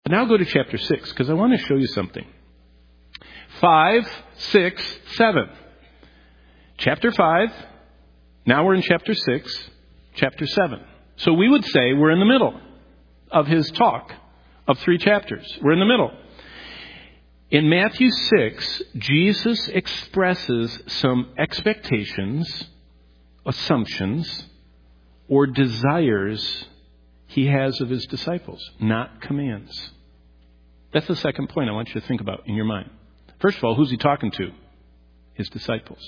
But now go to chapter 6, because I want to show you something. 5, 6, 7. Chapter 5. Now we're in chapter 6, chapter 7. So we would say we're in the middle of his talk of 3 chapters. We're in the middle. In Matthew 6, Jesus expresses some expectations, assumptions, or desires he has of his disciples, not commands. That's the second point I want you to think about in your mind. First of all, who's he talking to? His disciples.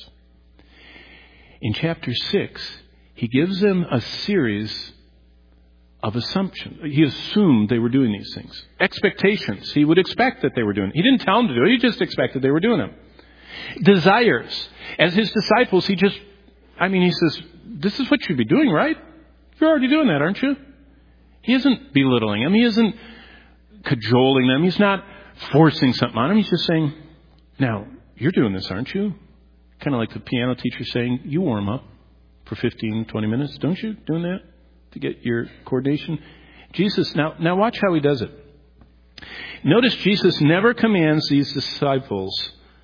In chapter 6, he gives them a series of assumptions. He assumed they were doing these things. Expectations. He would expect that they were doing it. He didn't tell them to do it. He just expected they were doing them. Desires. As his disciples, he says, this is what you'd be doing, right? You're already doing that, aren't you? He isn't belittling them. He isn't cajoling them. He's not forcing something on them. He's just saying, now, you're doing this, aren't you? Kind of like the piano teacher saying, you warm up for 15, 20 minutes, don't you? Doing that to get your coordination. Jesus, now watch how he does it. Notice Jesus never commands these disciples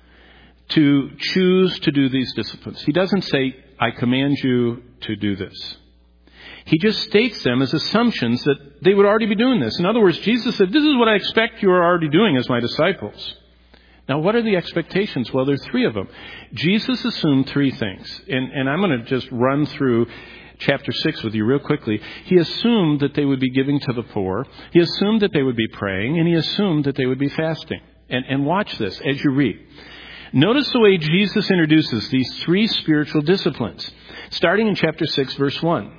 to choose to do these disciplines. He doesn't say, I command you to do this. He just states them as assumptions that they would already be doing this. In other words, Jesus said, this is what I expect you are already doing as my disciples. Now, what are the expectations? Well, there's 3 of them. Jesus assumed 3 things. And I'm going to just run through chapter 6 with you real quickly. He assumed that they would be giving to the poor. He assumed that they would be praying. And he assumed that they would be fasting. And watch this as you read. Notice the way Jesus introduces these 3 spiritual disciplines. Starting in chapter 6, verse 1.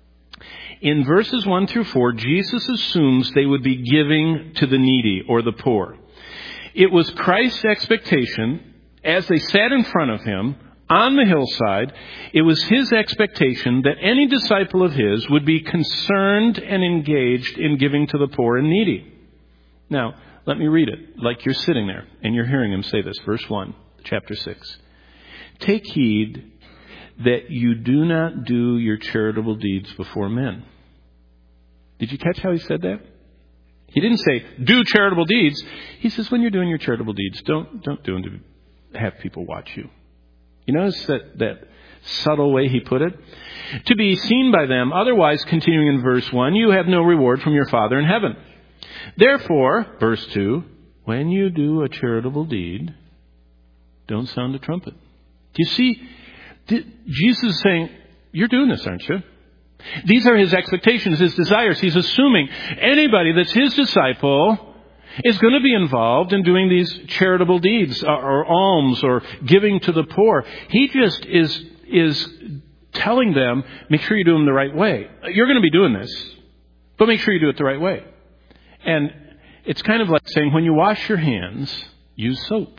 In verses 1 through 4, Jesus assumes they would be giving to the needy or the poor. It was Christ's expectation, as they sat in front of him on the hillside, it was his expectation that any disciple of his would be concerned and engaged in giving to the poor and needy. Now, let me read it like you're sitting there and you're hearing him say this. Verse 1, chapter 6. Take heed that you do not do your charitable deeds before men. Did you catch how he said that? He didn't say, do charitable deeds. He says, when you're doing your charitable deeds, don't do them to have people watch you. You notice that subtle way he put it? To be seen by them. Otherwise, continuing in verse 1, you have no reward from your Father in heaven. Therefore, verse 2, when you do a charitable deed, don't sound a trumpet. Do you see? Jesus is saying, you're doing this, aren't you? These are his expectations, his desires. He's assuming anybody that's his disciple is going to be involved in doing these charitable deeds or alms or giving to the poor. He just is telling them, make sure you do them the right way. You're going to be doing this, but make sure you do it the right way. And it's kind of like saying, when you wash your hands, use soap.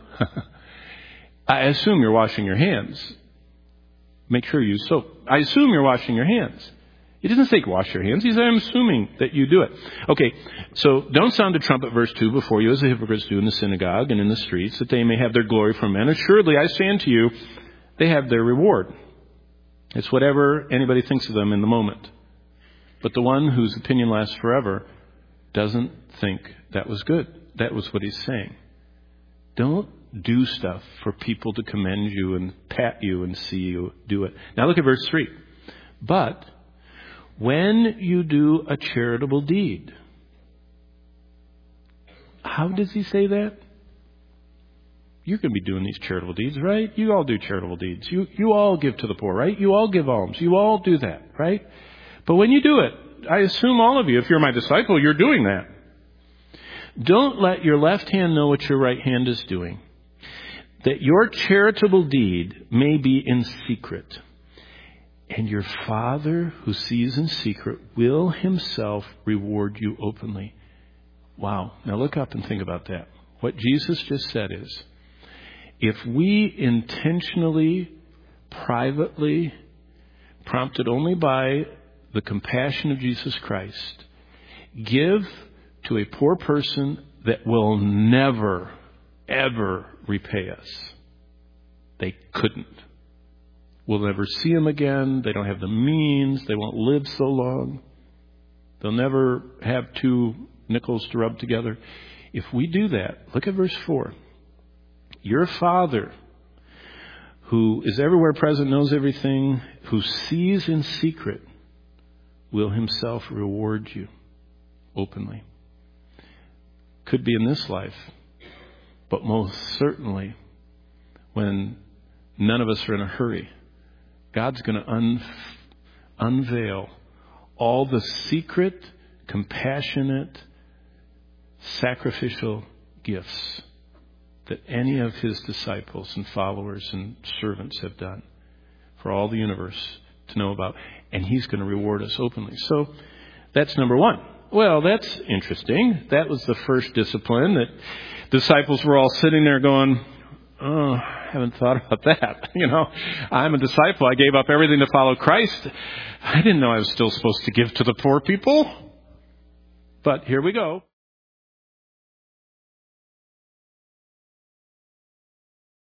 I assume you're washing your hands. Make sure you use soap. I assume you're washing your hands. He doesn't say wash your hands. He says, I'm assuming that you do it. Okay, so don't sound a trumpet, verse 2, before you as the hypocrites do in the synagogue and in the streets, that they may have their glory from men. Assuredly, I say unto you, they have their reward. It's whatever anybody thinks of them in the moment. But the one whose opinion lasts forever doesn't think that was good. That was what he's saying. Don't do stuff for people to commend you and pat you and see you do it. Now look at verse 3. But when you do a charitable deed. How does he say that? You're going to be doing these charitable deeds, right? You all do charitable deeds. You all give to the poor, right? You all give alms. You all do that, right? But when you do it, I assume all of you, if you're my disciple, you're doing that. Don't let your left hand know what your right hand is doing, that your charitable deed may be in secret. And your Father who sees in secret will himself reward you openly. Wow. Now look up and think about that. What Jesus just said is, if we intentionally, privately, prompted only by the compassion of Jesus Christ, give to a poor person that will never, ever repay us, they couldn't. We'll never see them again. They don't have the means. They won't live so long. They'll never have 2 nickels to rub together. If we do that, look at verse 4. Your Father, who is everywhere present, knows everything, who sees in secret, will himself reward you openly. Could be in this life, but most certainly when none of us are in a hurry, God's going to unveil all the secret, compassionate, sacrificial gifts that any of his disciples and followers and servants have done for all the universe to know about. And he's going to reward us openly. So that's number one. Well, that's interesting. That was the first discipline that disciples were all sitting there going, oh, I haven't thought about that. I'm a disciple. I gave up everything to follow Christ. I didn't know I was still supposed to give to the poor people. But here we go.